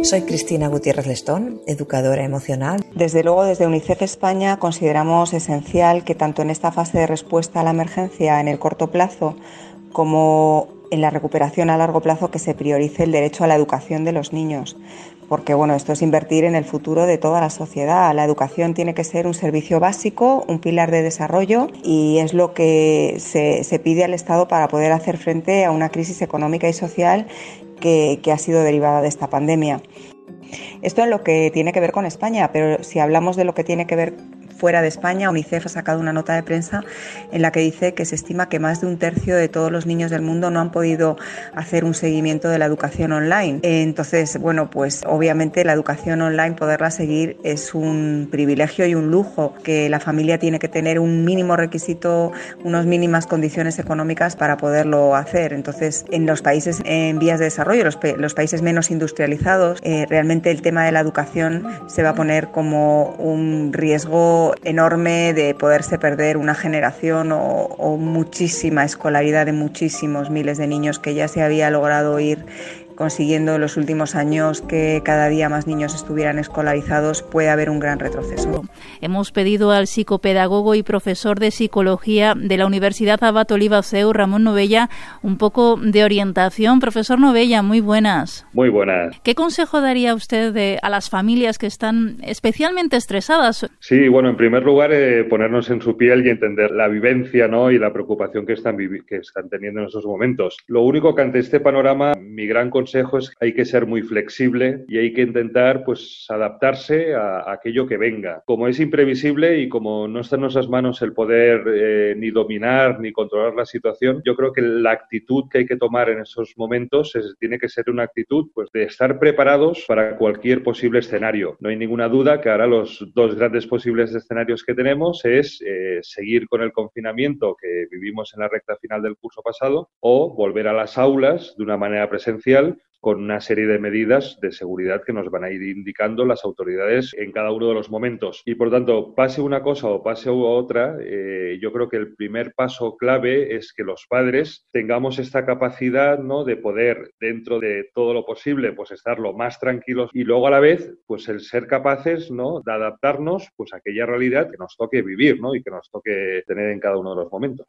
Soy Cristina Gutiérrez Lestón, educadora emocional. Desde luego, desde UNICEF España consideramos esencial que tanto en esta fase de respuesta a la emergencia en el corto plazo como en la recuperación a largo plazo que se priorice el derecho a la educación de los niños. Porque esto es invertir en el futuro de toda la sociedad. La educación tiene que ser un servicio básico, un pilar de desarrollo y es lo que se pide al Estado para poder hacer frente a una crisis económica y social que ha sido derivada de esta pandemia. Esto es lo que tiene que ver con España, pero si hablamos de lo que tiene que ver fuera de España, UNICEF ha sacado una nota de prensa en la que dice que se estima que más de un tercio de todos los niños del mundo no han podido hacer un seguimiento de la educación online. Entonces, pues obviamente la educación online, poderla seguir es un privilegio y un lujo, que la familia tiene que tener un mínimo requisito, unas mínimas condiciones económicas para poderlo hacer. Entonces, en los países en vías de desarrollo, los países menos industrializados, realmente el tema de la educación se va a poner como un riesgo enorme de poderse perder una generación o muchísima escolaridad de muchísimos miles de niños que ya se había logrado ir consiguiendo en los últimos años que cada día más niños estuvieran escolarizados. Puede haber un gran retroceso. Hemos pedido al psicopedagogo y profesor de psicología de la Universidad Abat Oliba CEU, Ramón Novella, un poco de orientación. Profesor Novella, muy buenas. Muy buenas. ¿Qué consejo daría usted a las familias que están especialmente estresadas? Sí, en primer lugar, ponernos en su piel y entender la vivencia, ¿no?, y la preocupación que están teniendo en esos momentos. Lo único que ante este panorama, mi gran consejo es que hay que ser muy flexible y hay que intentar adaptarse a aquello que venga. Como es imprevisible y como no está en nuestras manos el poder ni dominar ni controlar la situación, yo creo que la actitud que hay que tomar en esos momentos tiene que ser una actitud de estar preparados para cualquier posible escenario. No hay ninguna duda que ahora los dos grandes posibles escenarios que tenemos es seguir con el confinamiento que vivimos en la recta final del curso pasado o volver a las aulas de una manera presencial con una serie de medidas de seguridad que nos van a ir indicando las autoridades en cada uno de los momentos. Y, por tanto, pase una cosa o pase otra, yo creo que el primer paso clave es que los padres tengamos esta capacidad, ¿no?, de poder, dentro de todo lo posible, estar lo más tranquilos y luego a la vez, el ser capaces, ¿no?, de adaptarnos a aquella realidad que nos toque vivir, ¿no?, y que nos toque tener en cada uno de los momentos.